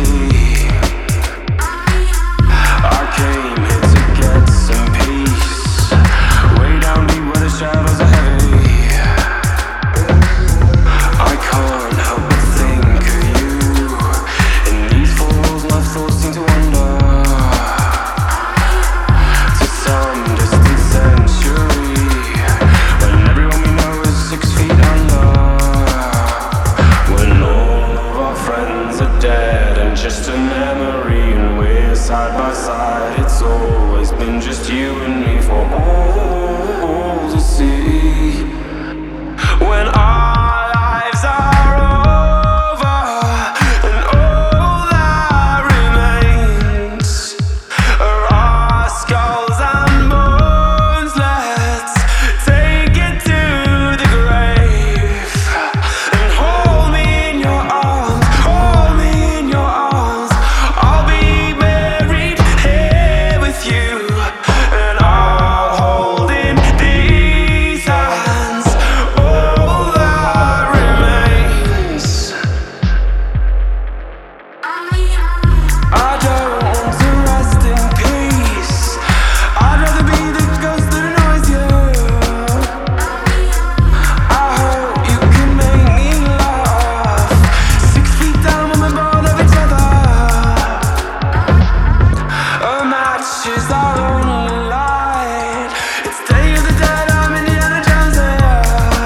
see. I came here to get some peace, way down deep where the shadows are heavy. I can't help but think of you. In these four walls my thoughts seem to wander to some distant century, when everyone we know is 6 feet under. When all of our friends are dead and just a memory, and we're side by side, it's always been just you and me for all to see. When our lives are over and all that remains are our skulls and bones, let's take it to the grave and hold me in your arms, hold me in your arms. I'll be buried here with you, and I'll hold in these hands all that remains. I don't want to rest in peace. I'd rather be the ghost that annoys you. I hope you can make me laugh. 6 feet down when we're bored of each other. A match is our only light. It's Day of the Dead, I'm Indiana Jones here.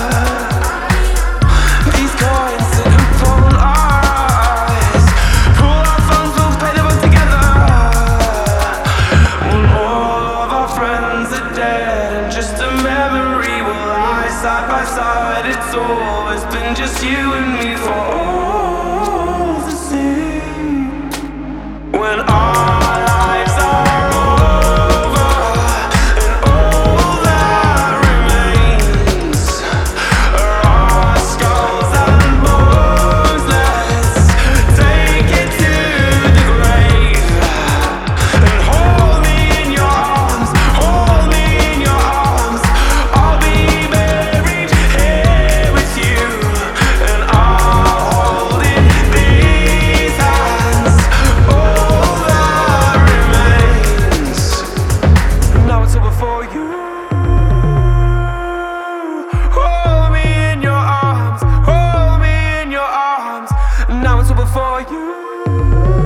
These coins sit upon our eyes. Pull our phones, we'll pay them up together. When all of our friends are dead and just a memory will lie side by side, it's always been just you and me for all to see. When our lives are over and all that remains are our skulls and bones, let's take it to the grave and hold me in your arms, hold me in your arms. I'll be buried here with you, and I'll hold in these hands all that remains. Now it's all before you. Hold me in your arms, hold me in your arms. Now it's all before you.